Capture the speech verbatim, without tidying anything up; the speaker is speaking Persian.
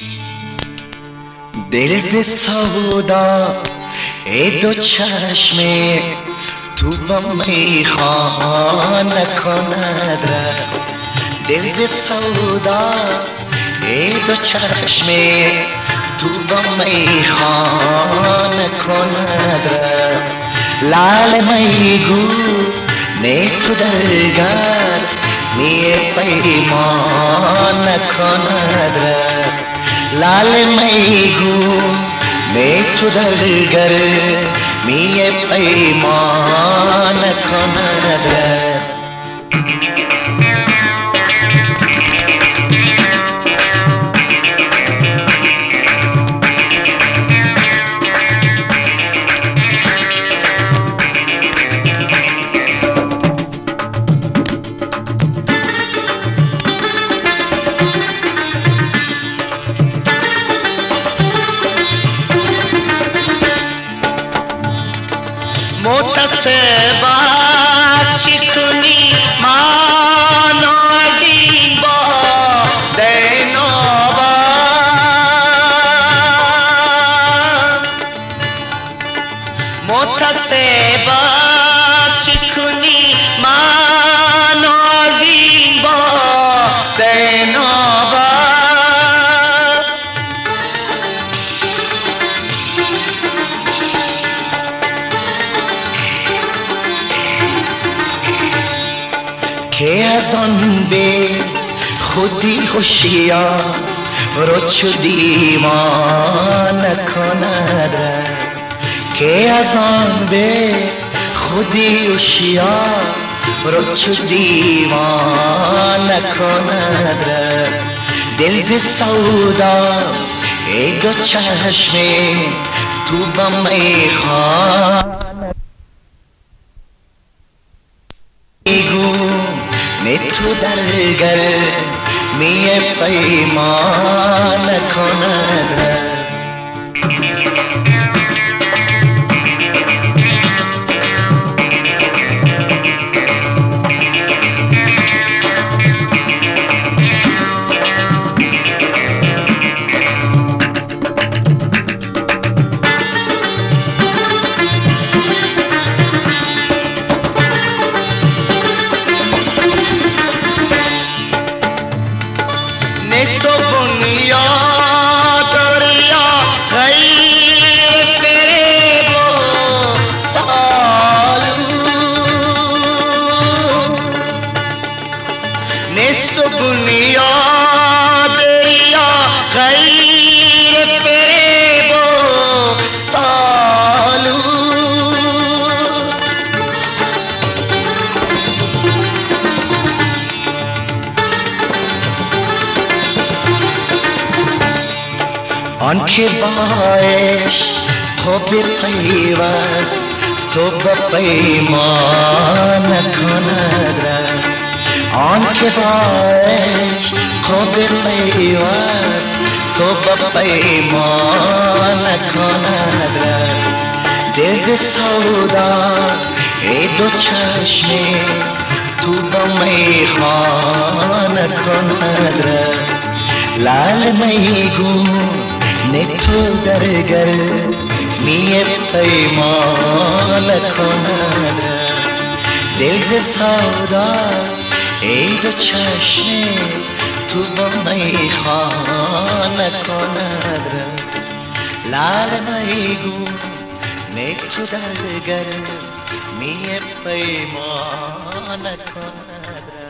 دل ز سودا ای دو چشمه تو با میخانه کند رفت. دل ز سودا ای دو چشمه تو با میخانه کند رفت. لال میگو نه تو درگر می پیمان کند رفت. لال میگو نه تو درگر می پیمان کند رفت. متصبا چکنی مانادی با دینابا متصبا چکنی مانادی با دینابا که از آن به خودی هوشیار رو چو دیوانه کند رفت. که از آن به خودی هوشیار رو چو دیوانه کند رفت. دل ز سودا ای دو چشمه تو با میخانه میگو نه تو درگر می پیمان کند. तो बुनियाद दरिया गई तेरे वो सालू निस्सो बुनियाद दरिया गई तेरे वो सालू آنکه باش تو به پیوست تو به پیمان کند رفت. آنکه باش تو به پیوست تو به پیمان کند رفت. دل ز سودا ای دو چشمه تو به میخانه کند رفت. لال میگو نه تو درگر می پیمان کند. دل ز سودا ای دو چشمه تو با میخانه کند. لال میگو نه تو درگر می پیمان کند.